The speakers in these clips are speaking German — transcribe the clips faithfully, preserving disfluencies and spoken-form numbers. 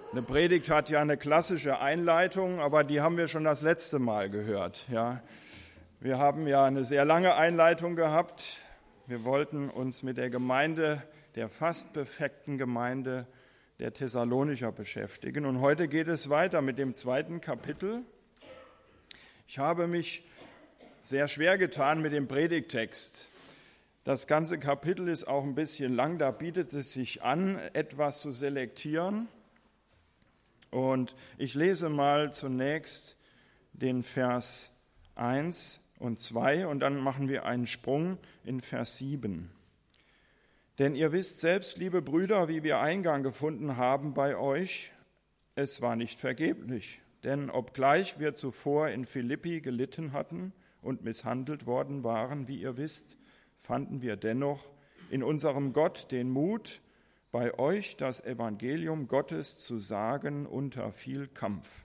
Eine Predigt hat ja eine klassische Einleitung, aber die haben wir schon das letzte Mal gehört. Ja. Wir haben ja eine sehr lange Einleitung gehabt. Wir wollten uns mit der Gemeinde, der fast perfekten Gemeinde der Thessalonicher beschäftigen. Und heute geht es weiter mit dem zweiten Kapitel. Ich habe mich sehr schwer getan mit dem Predigttext. Das ganze Kapitel ist auch ein bisschen lang, da bietet es sich an, etwas zu selektieren. Und ich lese mal zunächst den Vers eins und zwei und dann machen wir einen Sprung in Vers sieben. Denn ihr wisst selbst, liebe Brüder, wie wir Eingang gefunden haben bei euch, es war nicht vergeblich. Denn obgleich wir zuvor in Philippi gelitten hatten und misshandelt worden waren, wie ihr wisst, fanden wir dennoch in unserem Gott den Mut, bei euch das Evangelium Gottes zu sagen unter viel Kampf.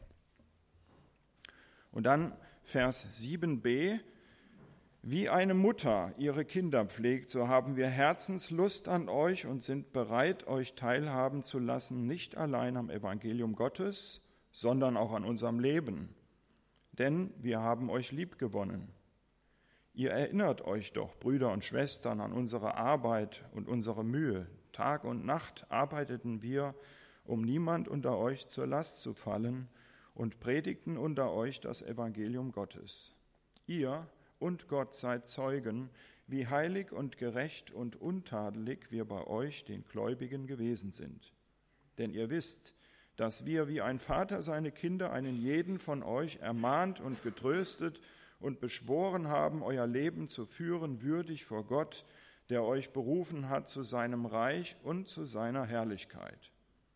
Und dann Vers sieben b. Wie eine Mutter ihre Kinder pflegt, so haben wir Herzenslust an euch und sind bereit, euch teilhaben zu lassen, nicht allein am Evangelium Gottes, sondern auch an unserem Leben. Denn wir haben euch liebgewonnen. Ihr erinnert euch doch, Brüder und Schwestern, an unsere Arbeit und unsere Mühe. Tag und Nacht arbeiteten wir, um niemand unter euch zur Last zu fallen, und predigten unter euch das Evangelium Gottes. Ihr und Gott seid Zeugen, wie heilig und gerecht und untadelig wir bei euch, den Gläubigen, gewesen sind. Denn ihr wisst, dass wir wie ein Vater seine Kinder einen jeden von euch ermahnt und getröstet und beschworen haben, euer Leben zu führen, würdig vor Gott, der euch berufen hat zu seinem Reich und zu seiner Herrlichkeit.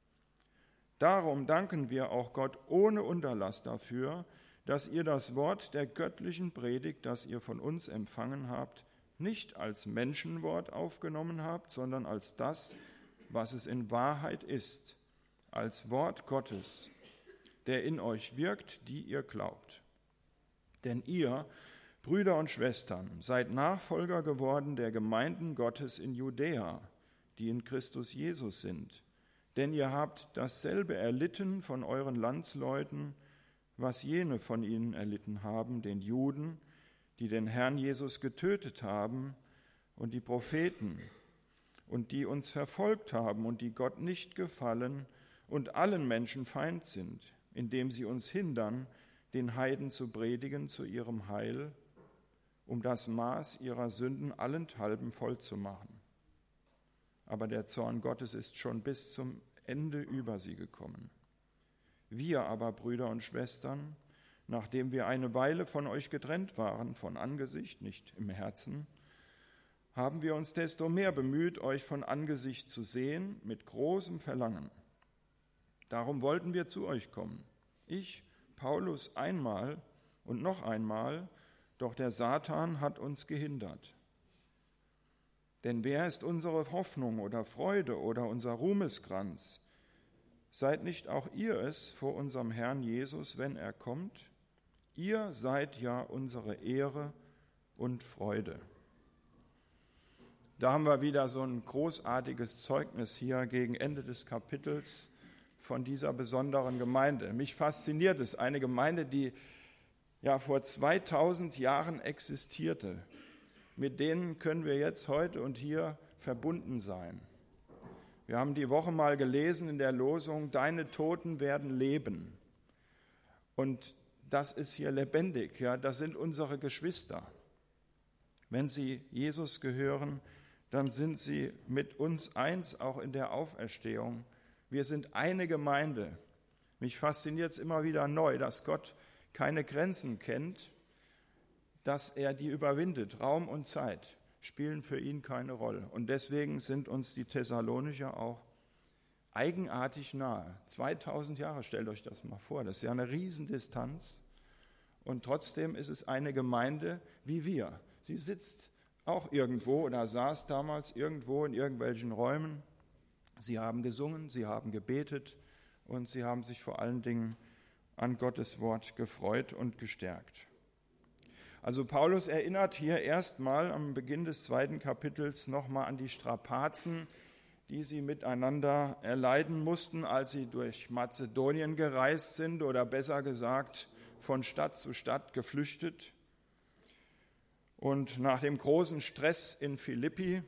Darum danken wir auch Gott ohne Unterlass dafür, dass ihr das Wort der göttlichen Predigt, das ihr von uns empfangen habt, nicht als Menschenwort aufgenommen habt, sondern als das, was es in Wahrheit ist, als Wort Gottes, der in euch wirkt, die ihr glaubt. Denn ihr, Brüder und Schwestern, seid Nachfolger geworden der Gemeinden Gottes in Judäa, die in Christus Jesus sind. Denn ihr habt dasselbe erlitten von euren Landsleuten, was jene von ihnen erlitten haben, den Juden, die den Herrn Jesus getötet haben, und die Propheten, und die uns verfolgt haben und die Gott nicht gefallen und allen Menschen Feind sind, indem sie uns hindern, den Heiden zu predigen zu ihrem Heil, um das Maß ihrer Sünden allenthalben voll zu machen. Aber der Zorn Gottes ist schon bis zum Ende über sie gekommen. Wir aber, Brüder und Schwestern, nachdem wir eine Weile von euch getrennt waren, von Angesicht, nicht im Herzen, haben wir uns desto mehr bemüht, euch von Angesicht zu sehen, mit großem Verlangen. Darum wollten wir zu euch kommen. Ich, Paulus, einmal und noch einmal, doch der Satan hat uns gehindert. Denn wer ist unsere Hoffnung oder Freude oder unser Ruhmeskranz? Seid nicht auch ihr es vor unserem Herrn Jesus, wenn er kommt? Ihr seid ja unsere Ehre und Freude. Da haben wir wieder so ein großartiges Zeugnis hier gegen Ende des Kapitels von dieser besonderen Gemeinde. Mich fasziniert es, eine Gemeinde, die ja vor zweitausend Jahren existierte. Mit denen können wir jetzt heute und hier verbunden sein. Wir haben die Woche mal gelesen in der Losung, deine Toten werden leben. Und das ist hier lebendig, ja, das sind unsere Geschwister. Wenn sie Jesus gehören, dann sind sie mit uns eins, auch in der Auferstehung. Wir sind eine Gemeinde. Mich fasziniert es immer wieder neu, dass Gott keine Grenzen kennt, dass er die überwindet. Raum und Zeit spielen für ihn keine Rolle. Und deswegen sind uns die Thessalonicher auch eigenartig nahe. zweitausend Jahre, stellt euch das mal vor, das ist ja eine Riesendistanz. Und trotzdem ist es eine Gemeinde wie wir. Sie sitzt auch irgendwo oder saß damals irgendwo in irgendwelchen Räumen. Sie haben gesungen, sie haben gebetet und sie haben sich vor allen Dingen an Gottes Wort gefreut und gestärkt. Also Paulus erinnert hier erstmal am Beginn des zweiten Kapitels nochmal an die Strapazen, die sie miteinander erleiden mussten, als sie durch Mazedonien gereist sind oder besser gesagt von Stadt zu Stadt geflüchtet. Und nach dem großen Stress in Philippi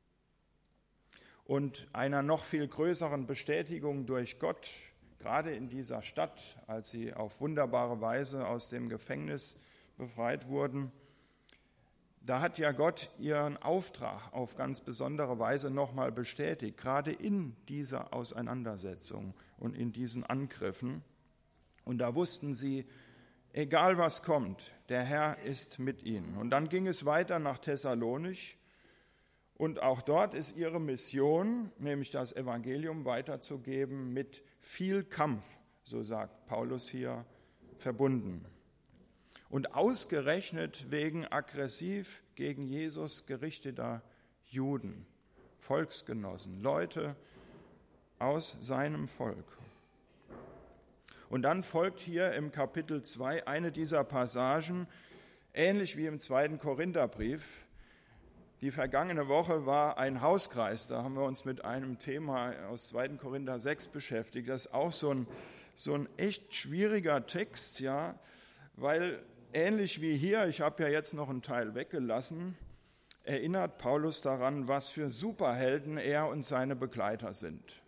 und einer noch viel größeren Bestätigung durch Gott, gerade in dieser Stadt, als sie auf wunderbare Weise aus dem Gefängnis befreit wurden, da hat ja Gott ihren Auftrag auf ganz besondere Weise nochmal bestätigt, gerade in dieser Auseinandersetzung und in diesen Angriffen. Und da wussten sie, egal was kommt, der Herr ist mit ihnen. Und dann ging es weiter nach Thessalonich. Und auch dort ist ihre Mission, nämlich das Evangelium weiterzugeben, mit viel Kampf, so sagt Paulus hier, verbunden. Und ausgerechnet wegen aggressiv gegen Jesus gerichteter Juden, Volksgenossen, Leute aus seinem Volk. Und dann folgt hier im Kapitel zwei eine dieser Passagen, ähnlich wie im zweiten Korintherbrief. Die vergangene Woche war ein Hauskreis, da haben wir uns mit einem Thema aus zweiten Korinther sechs beschäftigt. Das ist auch so ein, so ein echt schwieriger Text, ja, weil ähnlich wie hier, ich habe ja jetzt noch einen Teil weggelassen, erinnert Paulus daran, was für Superhelden er und seine Begleiter sind.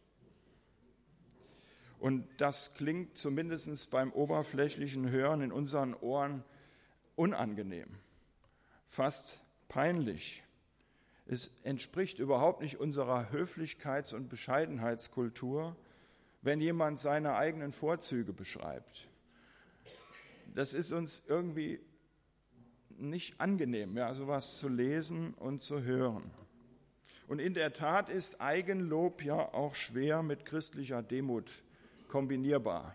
Und das klingt zumindest beim oberflächlichen Hören in unseren Ohren unangenehm, fast peinlich. Es entspricht überhaupt nicht unserer Höflichkeits- und Bescheidenheitskultur, wenn jemand seine eigenen Vorzüge beschreibt. Das ist uns irgendwie nicht angenehm, ja, sowas zu lesen und zu hören. Und in der Tat ist Eigenlob ja auch schwer mit christlicher Demut kombinierbar.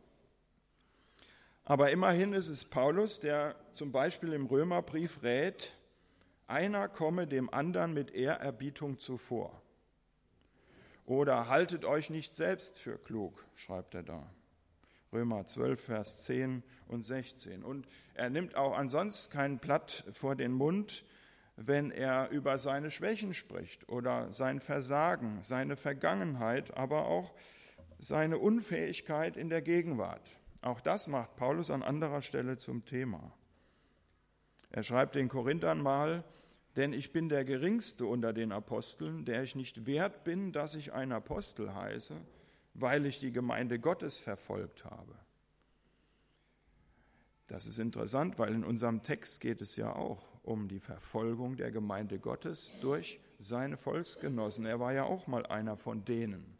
Aber immerhin ist es Paulus, der zum Beispiel im Römerbrief rät, einer komme dem anderen mit Ehrerbietung zuvor. Oder haltet euch nicht selbst für klug, schreibt er da. Römer zwölf, Vers zehn und sechzehn. Und er nimmt auch ansonsten kein Blatt vor den Mund, wenn er über seine Schwächen spricht oder sein Versagen, seine Vergangenheit, aber auch seine Unfähigkeit in der Gegenwart. Auch das macht Paulus an anderer Stelle zum Thema. Er schreibt den Korinthern mal, denn ich bin der Geringste unter den Aposteln, der ich nicht wert bin, dass ich ein Apostel heiße, weil ich die Gemeinde Gottes verfolgt habe. Das ist interessant, weil in unserem Text geht es ja auch um die Verfolgung der Gemeinde Gottes durch seine Volksgenossen. Er war ja auch mal einer von denen.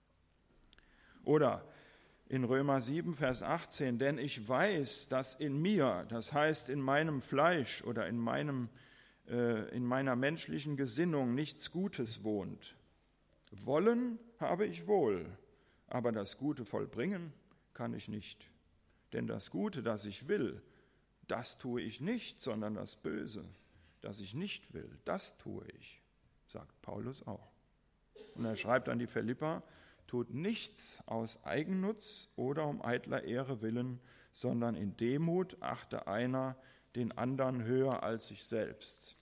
Oder in Römer sieben, Vers achtzehn, denn ich weiß, dass in mir, das heißt in meinem Fleisch oder in, meinem, äh, in meiner menschlichen Gesinnung nichts Gutes wohnt. Wollen habe ich wohl, aber das Gute vollbringen kann ich nicht. Denn das Gute, das ich will, das tue ich nicht, sondern das Böse, das ich nicht will, das tue ich, sagt Paulus auch. Und er schreibt an die Philipper, tut nichts aus Eigennutz oder um eitler Ehre willen, sondern in Demut achte einer den anderen höher als sich selbst.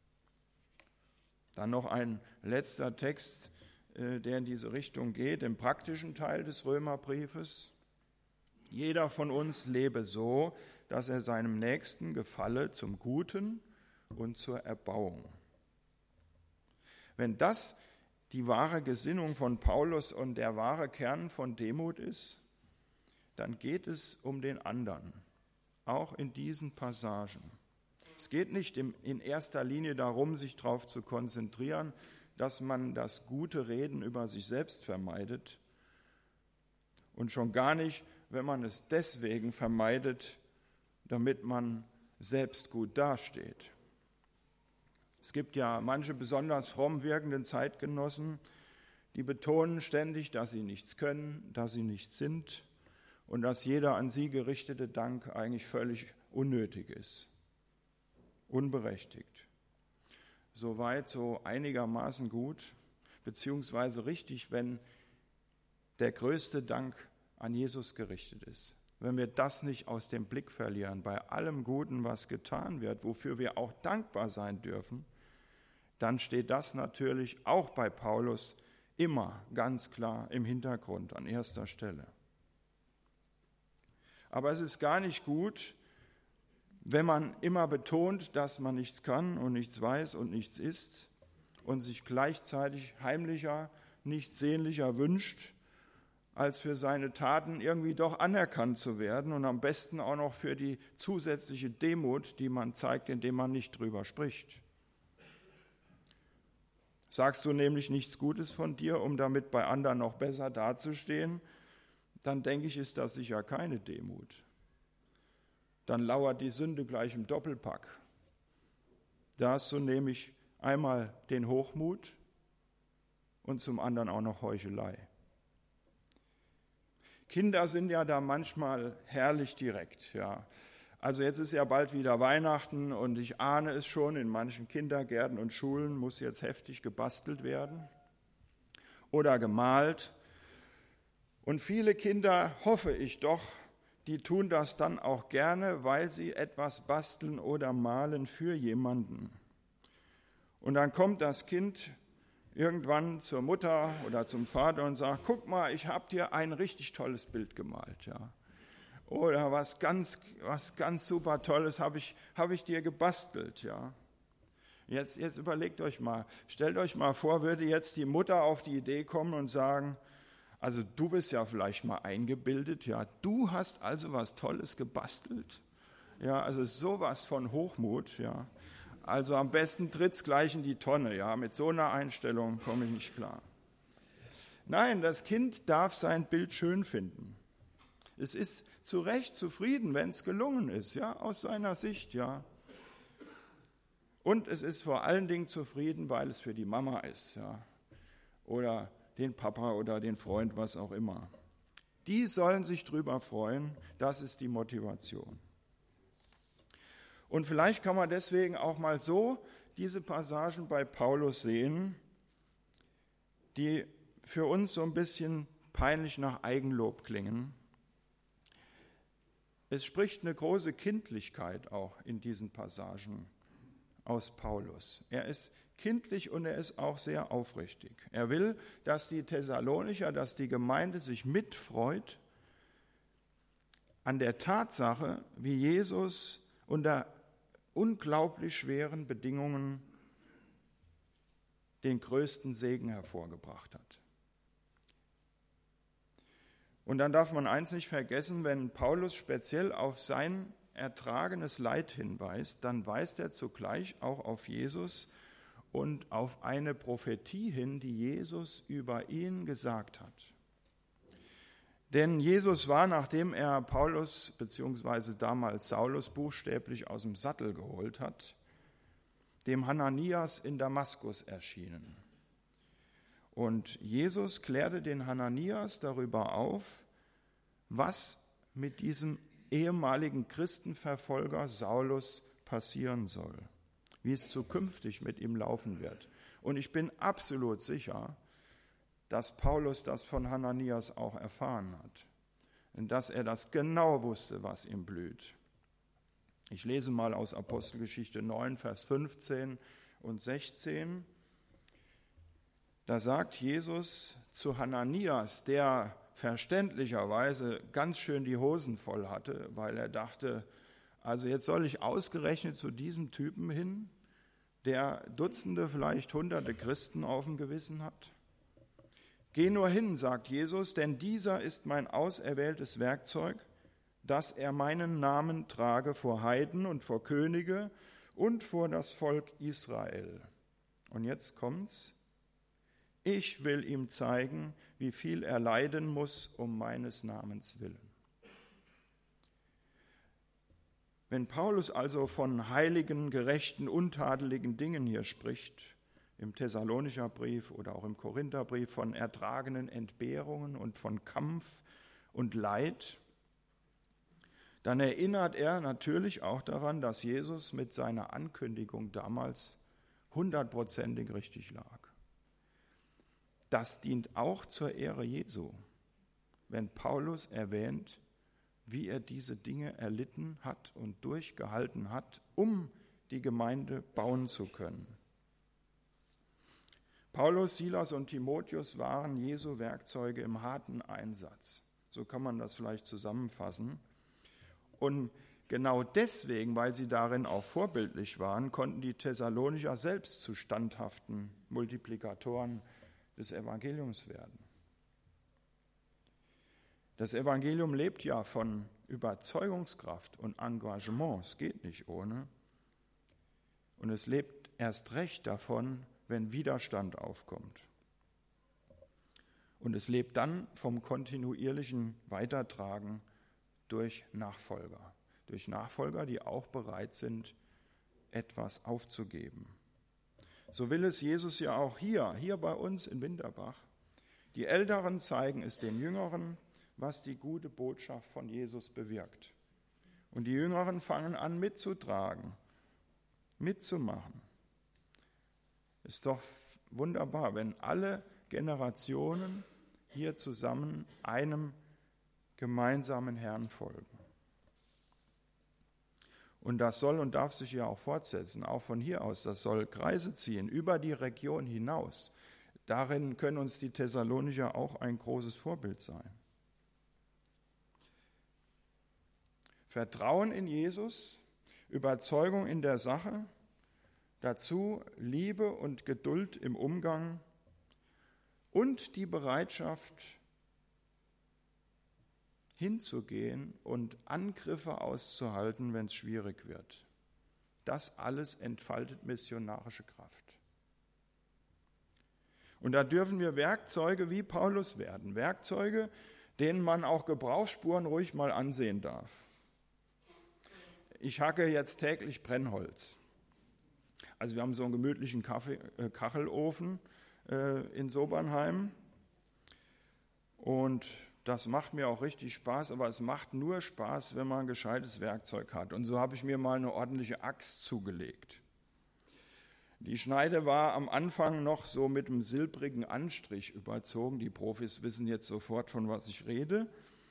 Dann noch ein letzter Text, der in diese Richtung geht, im praktischen Teil des Römerbriefes. Jeder von uns lebe so, dass er seinem Nächsten gefalle zum Guten und zur Erbauung. Wenn das die wahre Gesinnung von Paulus und der wahre Kern von Demut ist, dann geht es um den anderen, auch in diesen Passagen. Es geht nicht in erster Linie darum, sich darauf zu konzentrieren, dass man das gute Reden über sich selbst vermeidet und schon gar nicht, wenn man es deswegen vermeidet, damit man selbst gut dasteht. Es gibt ja manche besonders fromm wirkenden Zeitgenossen, die betonen ständig, dass sie nichts können, dass sie nichts sind und dass jeder an sie gerichtete Dank eigentlich völlig unnötig ist, unberechtigt. Soweit so einigermaßen gut, beziehungsweise richtig, wenn der größte Dank an Jesus gerichtet ist. Wenn wir das nicht aus dem Blick verlieren, bei allem Guten, was getan wird, wofür wir auch dankbar sein dürfen, dann steht das natürlich auch bei Paulus Immer ganz klar im Hintergrund, an erster Stelle. Aber es ist gar nicht gut, wenn man immer betont, dass man nichts kann und nichts weiß und nichts ist und sich gleichzeitig heimlicher, nichts sehnlicher wünscht, als für seine Taten irgendwie doch anerkannt zu werden und am besten auch noch für die zusätzliche Demut, die man zeigt, indem man nicht drüber spricht. Sagst du nämlich nichts Gutes von dir, um damit bei anderen noch besser dazustehen, dann denke ich, ist das sicher keine Demut. Dann lauert die Sünde gleich im Doppelpack. Da hast du nämlich einmal den Hochmut und zum anderen auch noch Heuchelei. Kinder sind ja da manchmal herrlich direkt, ja. Also jetzt ist ja bald wieder Weihnachten und ich ahne es schon, in manchen Kindergärten und Schulen muss jetzt heftig gebastelt werden oder gemalt. Und viele Kinder, hoffe ich doch, die tun das dann auch gerne, weil sie etwas basteln oder malen für jemanden. Und dann kommt das Kind irgendwann zur Mutter oder zum Vater und sagt, guck mal, ich habe dir ein richtig tolles Bild gemalt, ja. Oder was ganz, was ganz super Tolles habe ich, habe ich dir gebastelt, ja. Jetzt, jetzt überlegt euch mal, stellt euch mal vor, würde jetzt die Mutter auf die Idee kommen und sagen, also du bist ja vielleicht mal eingebildet, ja, du hast also was Tolles gebastelt, ja, also sowas von Hochmut, ja. Also am besten tritt's gleich in die Tonne, ja, mit so einer Einstellung komme ich nicht klar. Nein, das Kind darf sein Bild schön finden. Es ist zu Recht zufrieden, wenn es gelungen ist, ja, aus seiner Sicht, ja. Und es ist vor allen Dingen zufrieden, weil es für die Mama ist, ja, oder den Papa oder den Freund, was auch immer. Die sollen sich drüber freuen, das ist die Motivation. Und vielleicht kann man deswegen auch mal so diese Passagen bei Paulus sehen, die für uns so ein bisschen peinlich nach Eigenlob klingen. Es spricht eine große Kindlichkeit auch in diesen Passagen aus Paulus. Er ist kindlich und er ist auch sehr aufrichtig. Er will, dass die Thessalonicher, dass die Gemeinde sich mitfreut an der Tatsache, wie Jesus unter unglaublich schweren Bedingungen den größten Segen hervorgebracht hat. Und dann darf man eins nicht vergessen, wenn Paulus speziell auf sein ertragenes Leid hinweist, dann weist er zugleich auch auf Jesus und auf eine Prophetie hin, die Jesus über ihn gesagt hat. Denn Jesus war, nachdem er Paulus bzw. damals Saulus buchstäblich aus dem Sattel geholt hat, dem Hananias in Damaskus erschienen. Und Jesus klärte den Hananias darüber auf, was mit diesem ehemaligen Christenverfolger Saulus passieren soll, wie es zukünftig mit ihm laufen wird. Und ich bin absolut sicher, dass Paulus das von Hananias auch erfahren hat und dass er das genau wusste, was ihm blüht. Ich lese mal aus Apostelgeschichte neun, Vers fünfzehn und sechzehn. Da sagt Jesus zu Hananias, der verständlicherweise ganz schön die Hosen voll hatte, weil er dachte, also jetzt soll ich ausgerechnet zu diesem Typen hin, der Dutzende, vielleicht Hunderte Christen auf dem Gewissen hat. Geh nur hin, sagt Jesus, denn dieser ist mein auserwähltes Werkzeug, dass er meinen Namen trage vor Heiden und vor Könige und vor das Volk Israel. Und jetzt kommt's. Ich will ihm zeigen, wie viel er leiden muss um meines Namens willen. Wenn Paulus also von heiligen, gerechten, untadeligen Dingen hier spricht, im Thessalonicher Brief oder auch im Korintherbrief von ertragenen Entbehrungen und von Kampf und Leid, dann erinnert er natürlich auch daran, dass Jesus mit seiner Ankündigung damals hundertprozentig richtig lag. Das dient auch zur Ehre Jesu, wenn Paulus erwähnt, wie er diese Dinge erlitten hat und durchgehalten hat, um die Gemeinde bauen zu können. Paulus, Silas und Timotheus waren Jesu Werkzeuge im harten Einsatz. So kann man das vielleicht zusammenfassen. Und genau deswegen, weil sie darin auch vorbildlich waren, konnten die Thessalonicher selbst zu standhaften Multiplikatoren des Evangeliums werden. Das Evangelium lebt ja von Überzeugungskraft und Engagement. Es geht nicht ohne. Und es lebt erst recht davon, wenn Widerstand aufkommt. Und es lebt dann vom kontinuierlichen Weitertragen durch Nachfolger. Durch Nachfolger, die auch bereit sind, etwas aufzugeben. So will es Jesus ja auch hier, hier bei uns in Winterbach. Die Älteren zeigen es den Jüngeren, was die gute Botschaft von Jesus bewirkt. Und die Jüngeren fangen an mitzutragen, mitzumachen. Ist doch wunderbar, wenn alle Generationen hier zusammen einem gemeinsamen Herrn folgen. Und das soll und darf sich ja auch fortsetzen, auch von hier aus. Das soll Kreise ziehen, über die Region hinaus. Darin können uns die Thessalonicher auch ein großes Vorbild sein. Vertrauen in Jesus, Überzeugung in der Sache, dazu Liebe und Geduld im Umgang und die Bereitschaft, hinzugehen und Angriffe auszuhalten, wenn es schwierig wird. Das alles entfaltet missionarische Kraft. Und da dürfen wir Werkzeuge wie Paulus werden, Werkzeuge, denen man auch Gebrauchsspuren ruhig mal ansehen darf. Ich hacke jetzt täglich Brennholz. Also wir haben so einen gemütlichen Kaffee, äh, Kachelofen äh, in Sobernheim und das macht mir auch richtig Spaß, aber es macht nur Spaß, wenn man ein gescheites Werkzeug hat. Und so habe ich mir mal eine ordentliche Axt zugelegt. Die Schneide war am Anfang noch so mit einem silbrigen Anstrich überzogen. Die Profis wissen jetzt sofort, von was ich rede.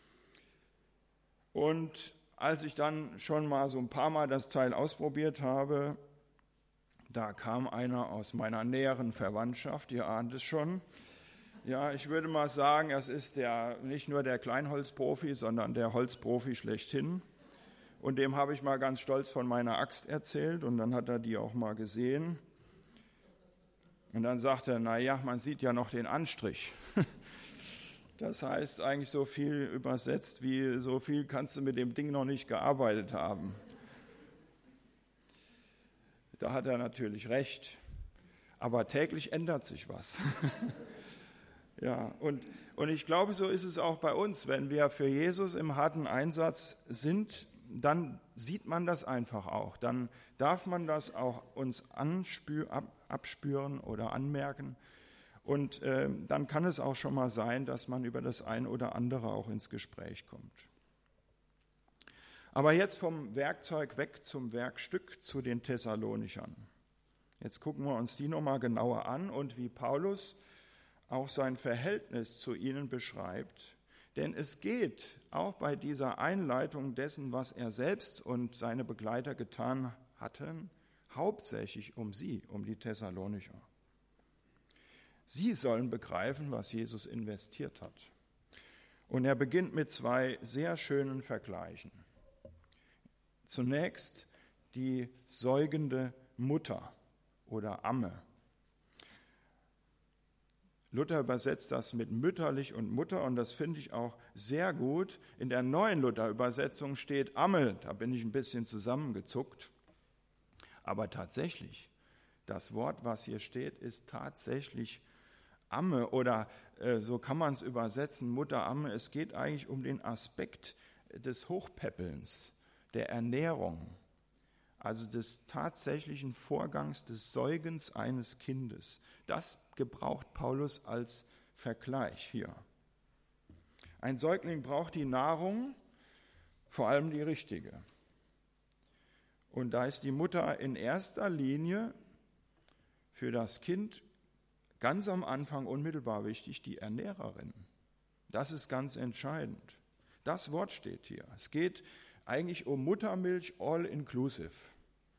Und als ich dann schon mal so ein paar Mal das Teil ausprobiert habe, da kam einer aus meiner näheren Verwandtschaft, ihr ahnt es schon. Ja, ich würde mal sagen, es ist der, nicht nur der Kleinholzprofi, sondern der Holzprofi schlechthin. Und dem habe ich mal ganz stolz von meiner Axt erzählt und dann hat er die auch mal gesehen. Und dann sagte er, naja, man sieht ja noch den Anstrich. Das heißt eigentlich so viel übersetzt wie, so viel kannst du mit dem Ding noch nicht gearbeitet haben. Da hat er natürlich recht, aber täglich ändert sich was. Ja, und, und ich glaube, so ist es auch bei uns. Wenn wir für Jesus im harten Einsatz sind, dann sieht man das einfach auch. Dann darf man das auch uns anspür, ab, abspüren oder anmerken. Und äh, dann kann es auch schon mal sein, dass man über das ein oder andere auch ins Gespräch kommt. Aber jetzt vom Werkzeug weg zum Werkstück, zu den Thessalonichern. Jetzt gucken wir uns die nochmal genauer an und wie Paulus auch sein Verhältnis zu ihnen beschreibt. Denn es geht auch bei dieser Einleitung dessen, was er selbst und seine Begleiter getan hatten, hauptsächlich um sie, um die Thessalonicher. Sie sollen begreifen, was Jesus investiert hat. Und er beginnt mit zwei sehr schönen Vergleichen. Zunächst die säugende Mutter oder Amme. Luther übersetzt das mit mütterlich und Mutter und das finde ich auch sehr gut. In der neuen Luther-Übersetzung steht Amme, da bin ich ein bisschen zusammengezuckt. Aber tatsächlich, das Wort, was hier steht, ist tatsächlich Amme oder äh, so kann man es übersetzen, Mutter Amme. Es geht eigentlich um den Aspekt des Hochpäppelns, der Ernährung, also des tatsächlichen Vorgangs des Säugens eines Kindes. Das gebraucht Paulus als Vergleich hier. Ein Säugling braucht die Nahrung, vor allem die richtige. Und da ist die Mutter in erster Linie für das Kind ganz am Anfang unmittelbar wichtig, die Ernährerin. Das ist ganz entscheidend. Das Wort steht hier. Es geht eigentlich um Muttermilch all inclusive.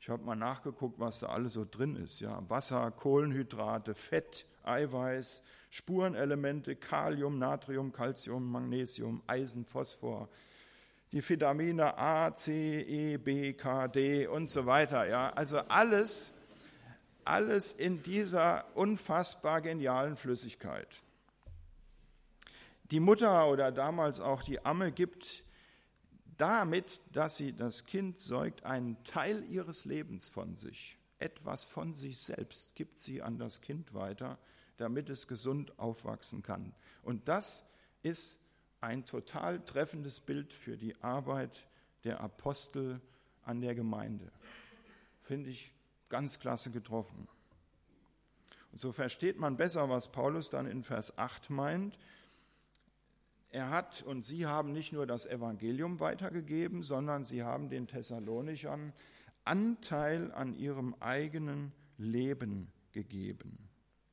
Ich habe mal nachgeguckt, was da alles so drin ist. Ja, Wasser, Kohlenhydrate, Fett, Eiweiß, Spurenelemente, Kalium, Natrium, Calcium, Magnesium, Eisen, Phosphor, die Vitamine A, C, E, B, K, D und so weiter. Ja, also alles, alles in dieser unfassbar genialen Flüssigkeit. Die Mutter oder damals auch die Amme gibt damit, dass sie das Kind säugt, einen Teil ihres Lebens von sich, etwas von sich selbst gibt sie an das Kind weiter, damit es gesund aufwachsen kann. Und das ist ein total treffendes Bild für die Arbeit der Apostel an der Gemeinde. Finde ich ganz klasse getroffen. Und so versteht man besser, was Paulus dann in Vers acht meint. Er hat und sie haben nicht nur das Evangelium weitergegeben, sondern sie haben den Thessalonichern Anteil an ihrem eigenen Leben gegeben.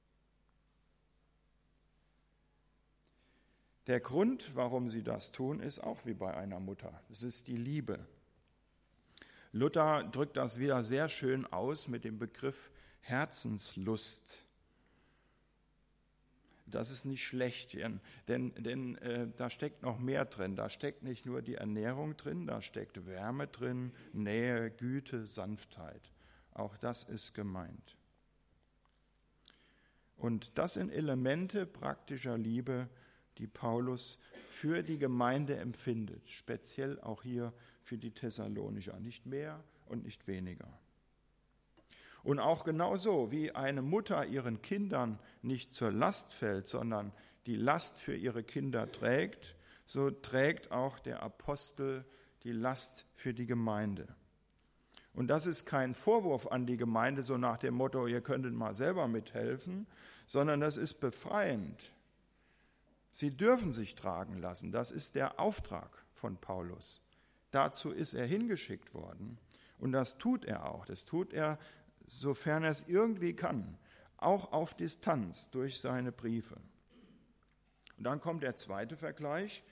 Der Grund, warum sie das tun, ist auch wie bei einer Mutter. Es ist die Liebe. Luther drückt das wieder sehr schön aus mit dem Begriff Herzenslust. Das ist nicht schlecht, denn, denn äh, da steckt noch mehr drin. Da steckt nicht nur die Ernährung drin, da steckt Wärme drin, Nähe, Güte, Sanftheit. Auch das ist gemeint. Und das sind Elemente praktischer Liebe, die Paulus für die Gemeinde empfindet, speziell auch hier für die Thessalonicher, nicht mehr und nicht weniger. Und auch genauso, wie eine Mutter ihren Kindern nicht zur Last fällt, sondern die Last für ihre Kinder trägt, so trägt auch der Apostel die Last für die Gemeinde. Und das ist kein Vorwurf an die Gemeinde, so nach dem Motto, ihr könntet mal selber mithelfen, sondern das ist befreiend. Sie dürfen sich tragen lassen, das ist der Auftrag von Paulus. Dazu ist er hingeschickt worden und das tut er auch. Das tut er, sofern er es irgendwie kann, auch auf Distanz durch seine Briefe. Und dann kommt der zweite Vergleich,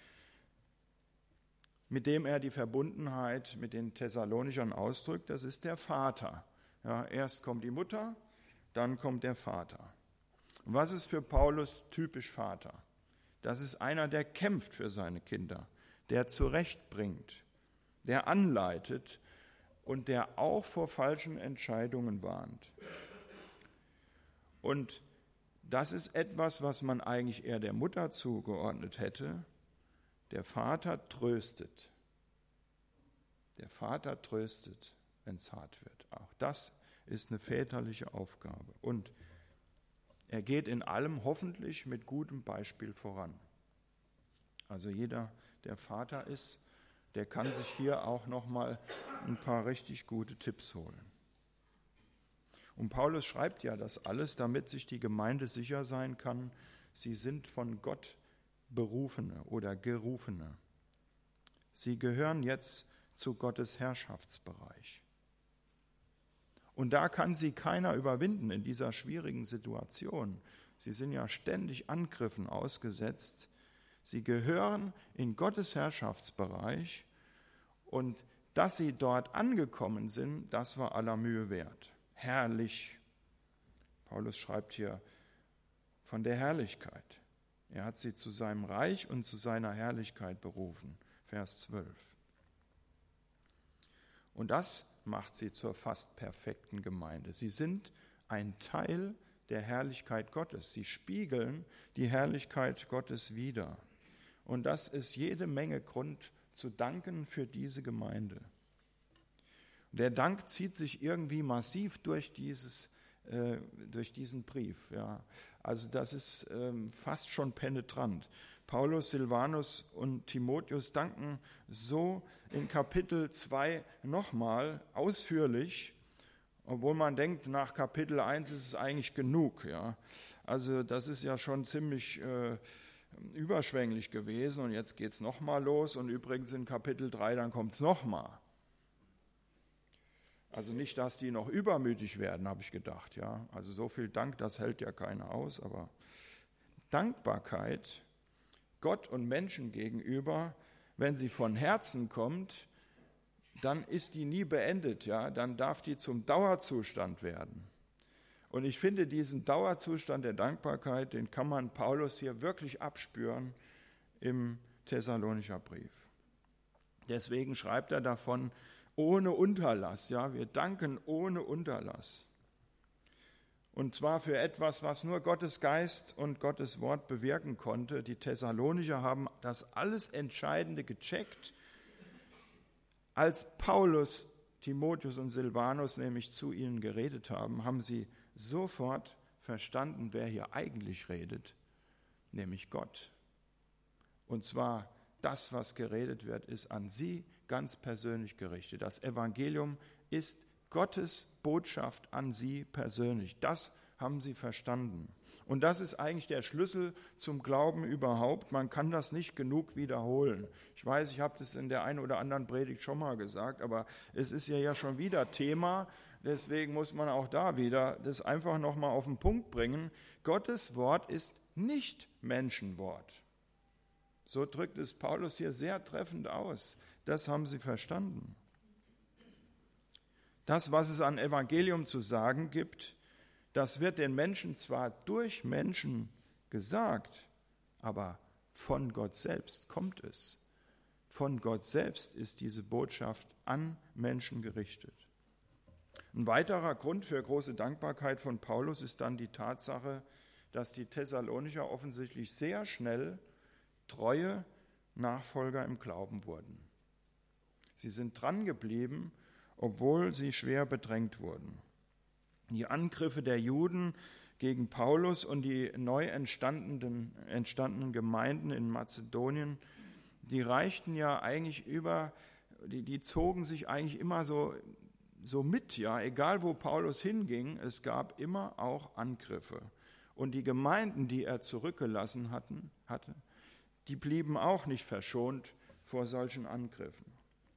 mit dem er die Verbundenheit mit den Thessalonichern ausdrückt, das ist der Vater. Ja, erst kommt die Mutter, dann kommt der Vater. Und was ist für Paulus typisch Vater? Das ist einer, der kämpft für seine Kinder, der zurechtbringt, der anleitet und der auch vor falschen Entscheidungen warnt. Und das ist etwas, was man eigentlich eher der Mutter zugeordnet hätte. Der Vater tröstet. Der Vater tröstet, wenn es hart wird. Auch das ist eine väterliche Aufgabe. Und er geht in allem hoffentlich mit gutem Beispiel voran. Also jeder, der Vater ist, der kann sich hier auch noch mal ein paar richtig gute Tipps holen. Und Paulus schreibt ja das alles, damit sich die Gemeinde sicher sein kann, sie sind von Gott Berufene oder Gerufene. Sie gehören jetzt zu Gottes Herrschaftsbereich. Und da kann sie keiner überwinden in dieser schwierigen Situation. Sie sind ja ständig Angriffen ausgesetzt. Sie gehören in Gottes Herrschaftsbereich und dass sie dort angekommen sind, das war aller Mühe wert. Herrlich. Paulus schreibt hier von der Herrlichkeit. Er hat sie zu seinem Reich und zu seiner Herrlichkeit berufen. Vers zwölf. Und das macht sie zur fast perfekten Gemeinde. Sie sind ein Teil der Herrlichkeit Gottes. Sie spiegeln die Herrlichkeit Gottes wider. Und das ist jede Menge Grund zu danken für diese Gemeinde. Der Dank zieht sich irgendwie massiv durch, dieses, äh, durch diesen Brief. Ja. Also das ist ähm, fast schon penetrant. Paulus, Silvanus und Timotheus danken so in Kapitel zwei nochmal ausführlich, obwohl man denkt, nach Kapitel eins ist es eigentlich genug. Ja. Also das ist ja schon ziemlich äh, überschwänglich gewesen und jetzt geht es nochmal los und übrigens in Kapitel drei, dann kommt es nochmal. Also nicht, dass die noch übermütig werden, habe ich gedacht. Ja. Also so viel Dank, das hält ja keiner aus, aber Dankbarkeit Gott und Menschen gegenüber, wenn sie von Herzen kommt, dann ist die nie beendet, ja, dann darf die zum Dauerzustand werden. Und ich finde, diesen Dauerzustand der Dankbarkeit, den kann man Paulus hier wirklich abspüren im Thessalonicher Brief. Deswegen schreibt er davon, ohne Unterlass, ja, wir danken ohne Unterlass. Und zwar für etwas, was nur Gottes Geist und Gottes Wort bewirken konnte. Die Thessalonicher haben das alles Entscheidende gecheckt, als Paulus, Timotheus und Silvanus nämlich zu ihnen geredet haben, haben sie sofort verstanden, wer hier eigentlich redet, nämlich Gott. Und zwar das, was geredet wird, ist an sie ganz persönlich gerichtet. Das Evangelium ist Gottes Botschaft an sie persönlich. Das haben sie verstanden. Und das ist eigentlich der Schlüssel zum Glauben überhaupt. Man kann das nicht genug wiederholen. Ich weiß, ich habe das in der einen oder anderen Predigt schon mal gesagt, aber es ist ja, ja schon wieder Thema. Deswegen muss man auch da wieder das einfach nochmal auf den Punkt bringen. Gottes Wort ist nicht Menschenwort. So drückt es Paulus hier sehr treffend aus. Das haben sie verstanden. Das, was es an Evangelium zu sagen gibt, das wird den Menschen zwar durch Menschen gesagt, aber von Gott selbst kommt es. Von Gott selbst ist diese Botschaft an Menschen gerichtet. Ein weiterer Grund für große Dankbarkeit von Paulus ist dann die Tatsache, dass die Thessalonicher offensichtlich sehr schnell treue Nachfolger im Glauben wurden. Sie sind dran geblieben, obwohl sie schwer bedrängt wurden. Die Angriffe der Juden gegen Paulus und die neu entstandenen, entstandenen Gemeinden in Mazedonien, die reichten ja eigentlich über, die, die zogen sich eigentlich immer so, so mit, ja, egal wo Paulus hinging, es gab immer auch Angriffe. Und die Gemeinden, die er zurückgelassen hatten, hatte, die blieben auch nicht verschont vor solchen Angriffen.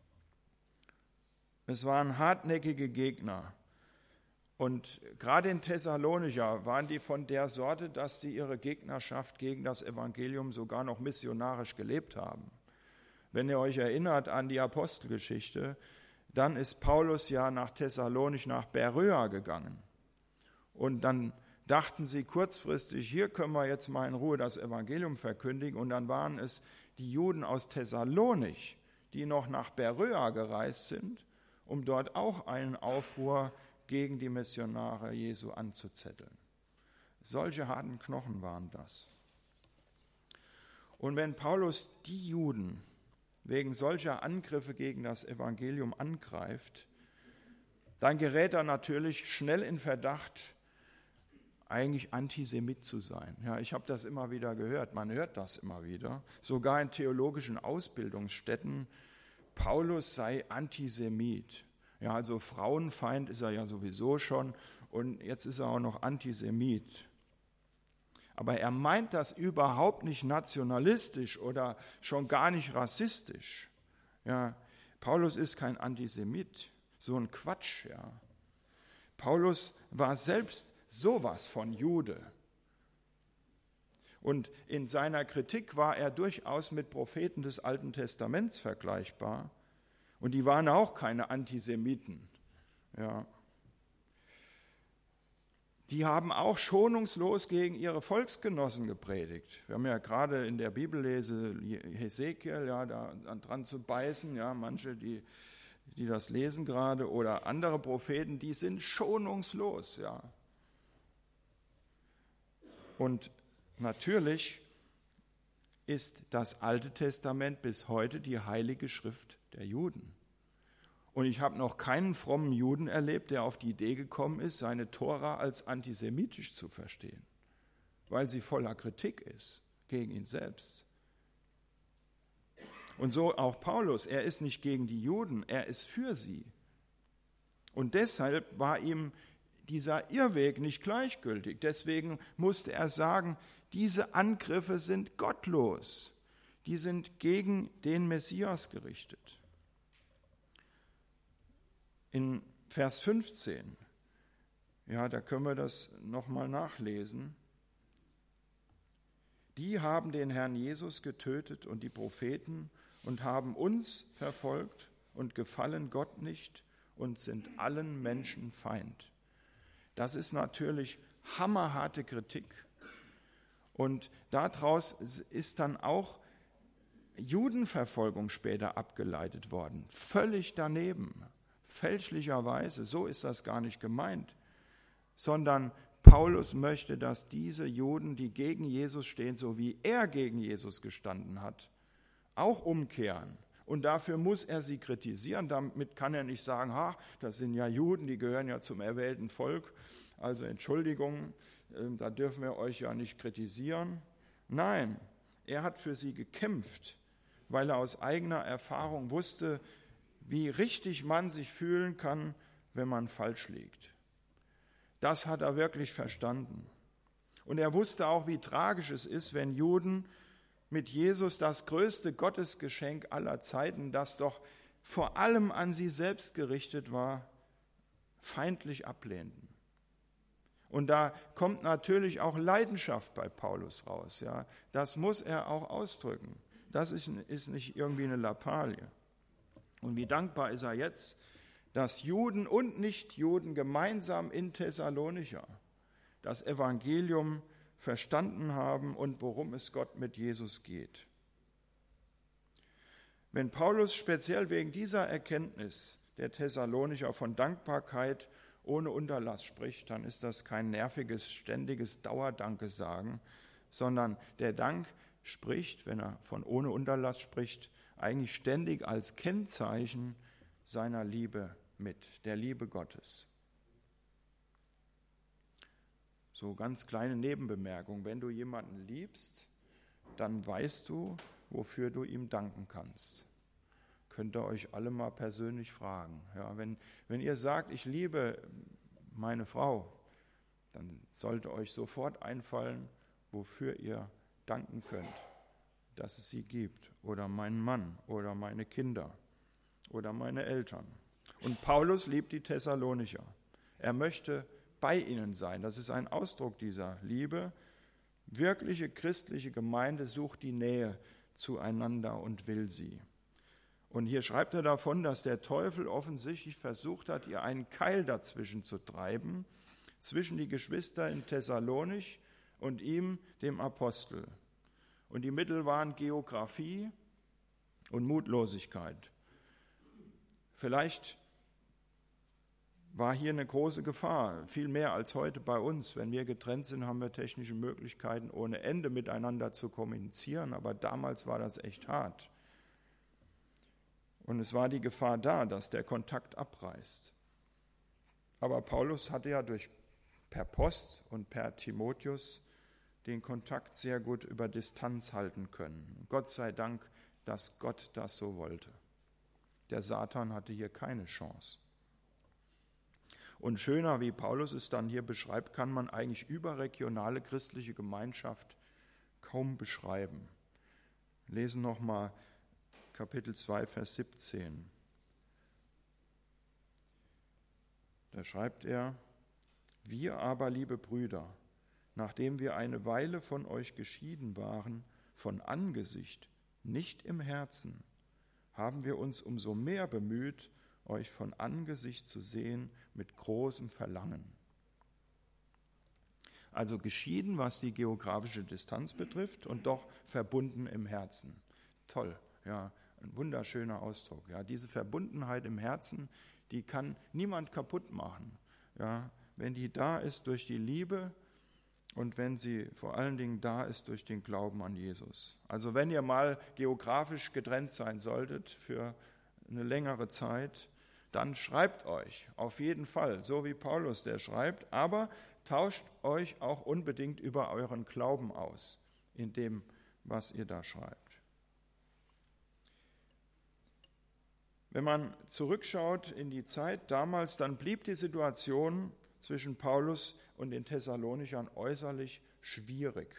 Es waren hartnäckige Gegner. Und gerade in Thessalonicher waren die von der Sorte, dass sie ihre Gegnerschaft gegen das Evangelium sogar noch missionarisch gelebt haben. Wenn ihr euch erinnert an die Apostelgeschichte, dann ist Paulus ja nach Thessalonich, nach Beröa gegangen. Und dann dachten sie kurzfristig, hier können wir jetzt mal in Ruhe das Evangelium verkündigen. Und dann waren es die Juden aus Thessalonich, die noch nach Beröa gereist sind, um dort auch einen Aufruhr gegen die Missionare Jesu anzuzetteln. Solche harten Knochen waren das. Und wenn Paulus die Juden wegen solcher Angriffe gegen das Evangelium angreift, dann gerät er natürlich schnell in Verdacht, eigentlich Antisemit zu sein. Ja, ich habe das immer wieder gehört, man hört das immer wieder, sogar in theologischen Ausbildungsstätten, Paulus sei Antisemit. Ja, also Frauenfeind ist er ja sowieso schon und jetzt ist er auch noch Antisemit. Aber er meint das überhaupt nicht nationalistisch oder schon gar nicht rassistisch. Ja, Paulus ist kein Antisemit, so ein Quatsch. Ja. Paulus war selbst sowas von Jude. Und in seiner Kritik war er durchaus mit Propheten des Alten Testaments vergleichbar. Und die waren auch keine Antisemiten. Ja. Die haben auch schonungslos gegen ihre Volksgenossen gepredigt. Wir haben ja gerade in der Bibellese Hesekiel, ja, da dran zu beißen, ja, manche, die, die das lesen gerade, oder andere Propheten, die sind schonungslos, ja. Und natürlich ist das Alte Testament bis heute die heilige Schrift der Juden. Und ich habe noch keinen frommen Juden erlebt, der auf die Idee gekommen ist, seine Tora als antisemitisch zu verstehen, weil sie voller Kritik ist gegen ihn selbst. Und so auch Paulus, er ist nicht gegen die Juden, er ist für sie. Und deshalb war ihm dieser Irrweg nicht gleichgültig. Deswegen musste er sagen, diese Angriffe sind gottlos, die sind gegen den Messias gerichtet. In Vers fünfzehn, ja, da können wir das nochmal nachlesen. Die haben den Herrn Jesus getötet und die Propheten und haben uns verfolgt und gefallen Gott nicht und sind allen Menschen Feind. Das ist natürlich hammerharte Kritik. Und daraus ist dann auch Judenverfolgung später abgeleitet worden. Völlig daneben, fälschlicherweise, so ist das gar nicht gemeint, sondern Paulus möchte, dass diese Juden, die gegen Jesus stehen, so wie er gegen Jesus gestanden hat, auch umkehren. Und dafür muss er sie kritisieren. Damit kann er nicht sagen, ha, das sind ja Juden, die gehören ja zum erwählten Volk. Also Entschuldigung, da dürfen wir euch ja nicht kritisieren. Nein, er hat für sie gekämpft, weil er aus eigener Erfahrung wusste, wie richtig man sich fühlen kann, wenn man falsch liegt. Das hat er wirklich verstanden. Und er wusste auch, wie tragisch es ist, wenn Juden mit Jesus das größte Gottesgeschenk aller Zeiten, das doch vor allem an sie selbst gerichtet war, feindlich ablehnten. Und da kommt natürlich auch Leidenschaft bei Paulus raus. Ja. Das muss er auch ausdrücken. Das ist, ist nicht irgendwie eine Lappalie. Und wie dankbar ist er jetzt, dass Juden und Nichtjuden gemeinsam in Thessalonicher das Evangelium verstanden haben und worum es Gott mit Jesus geht. Wenn Paulus speziell wegen dieser Erkenntnis der Thessalonicher von Dankbarkeit ohne Unterlass spricht, dann ist das kein nerviges, ständiges Dauerdanke-Sagen, sondern der Dank spricht, wenn er von ohne Unterlass spricht, eigentlich ständig als Kennzeichen seiner Liebe mit, der Liebe Gottes. So ganz kleine Nebenbemerkung, wenn du jemanden liebst, dann weißt du, wofür du ihm danken kannst. Könnt ihr euch alle mal persönlich fragen. Ja, wenn, wenn ihr sagt, ich liebe meine Frau, dann sollte euch sofort einfallen, wofür ihr danken könnt, dass es sie gibt. Oder meinen Mann oder meine Kinder oder meine Eltern. Und Paulus liebt die Thessalonicher. Er möchte bei ihnen sein. Das ist ein Ausdruck dieser Liebe. Wirkliche christliche Gemeinde sucht die Nähe zueinander und will sie. Und hier schreibt er davon, dass der Teufel offensichtlich versucht hat, ihr einen Keil dazwischen zu treiben, zwischen die Geschwister in Thessalonich und ihm, dem Apostel. Und die Mittel waren Geografie und Mutlosigkeit. Vielleicht war hier eine große Gefahr, viel mehr als heute bei uns. Wenn wir getrennt sind, haben wir technische Möglichkeiten, ohne Ende miteinander zu kommunizieren, aber damals war das echt hart. Und es war die Gefahr da, dass der Kontakt abreißt. Aber Paulus hatte ja durch, per Post und per Timotheus den Kontakt sehr gut über Distanz halten können. Gott sei Dank, dass Gott das so wollte. Der Satan hatte hier keine Chance. Und schöner, wie Paulus es dann hier beschreibt, kann man eigentlich überregionale christliche Gemeinschaft kaum beschreiben. Wir lesen nochmal Kapitel zwei, Vers siebzehn. Da schreibt er, wir aber, liebe Brüder, nachdem wir eine Weile von euch geschieden waren, von Angesicht, nicht im Herzen, haben wir uns umso mehr bemüht, euch von Angesicht zu sehen mit großem Verlangen. Also geschieden, was die geografische Distanz betrifft, und doch verbunden im Herzen. Toll, ja, ein wunderschöner Ausdruck. Ja, diese Verbundenheit im Herzen, die kann niemand kaputt machen. Ja, wenn die da ist durch die Liebe und wenn sie vor allen Dingen da ist durch den Glauben an Jesus. Also wenn ihr mal geografisch getrennt sein solltet für eine längere Zeit, dann schreibt euch auf jeden Fall, so wie Paulus der schreibt, aber tauscht euch auch unbedingt über euren Glauben aus, in dem, was ihr da schreibt. Wenn man zurückschaut in die Zeit damals, dann blieb die Situation zwischen Paulus und den Thessalonichern äußerlich schwierig.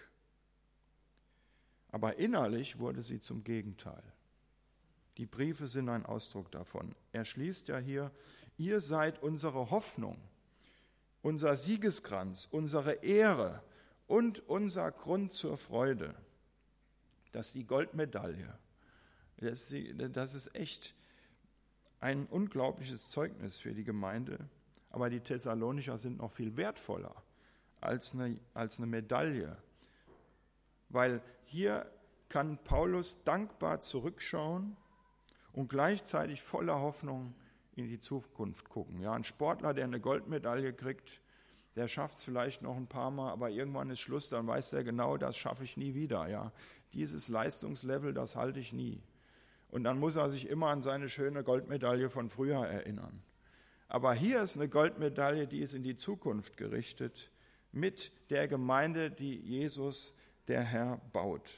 Aber innerlich wurde sie zum Gegenteil. Die Briefe sind ein Ausdruck davon. Er schließt ja hier, ihr seid unsere Hoffnung, unser Siegeskranz, unsere Ehre und unser Grund zur Freude. Das ist die Goldmedaille. Das ist, die, das ist echt ein unglaubliches Zeugnis für die Gemeinde, aber die Thessalonicher sind noch viel wertvoller als eine, als eine Medaille, weil hier kann Paulus dankbar zurückschauen und gleichzeitig voller Hoffnung in die Zukunft gucken. Ja, ein Sportler, der eine Goldmedaille kriegt, der schafft es vielleicht noch ein paar Mal, aber irgendwann ist Schluss, dann weiß er genau, das schaffe ich nie wieder. Ja, dieses Leistungslevel, das halte ich nie. Und dann muss er sich immer an seine schöne Goldmedaille von früher erinnern. Aber hier ist eine Goldmedaille, die ist in die Zukunft gerichtet, mit der Gemeinde, die Jesus, der Herr, baut.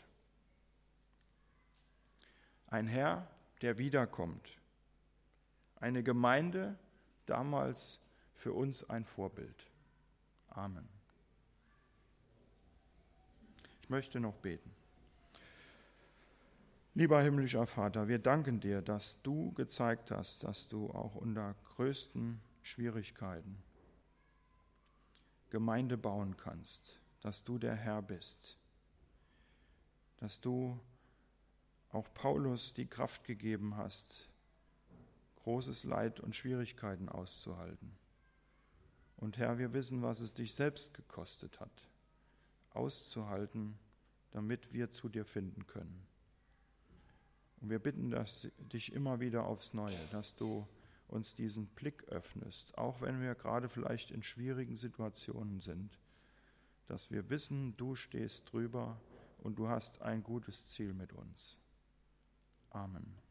Ein Herr, der wiederkommt. Eine Gemeinde, damals für uns ein Vorbild. Amen. Ich möchte noch beten. Lieber himmlischer Vater, wir danken dir, dass du gezeigt hast, dass du auch unter größten Schwierigkeiten Gemeinde bauen kannst, dass du der Herr bist, dass du auch Paulus die Kraft gegeben hast, großes Leid und Schwierigkeiten auszuhalten. Und Herr, wir wissen, was es dich selbst gekostet hat, auszuhalten, damit wir zu dir finden können. Und wir bitten dass, dich immer wieder aufs Neue, dass du uns diesen Blick öffnest, auch wenn wir gerade vielleicht in schwierigen Situationen sind, dass wir wissen, du stehst drüber und du hast ein gutes Ziel mit uns. Amen.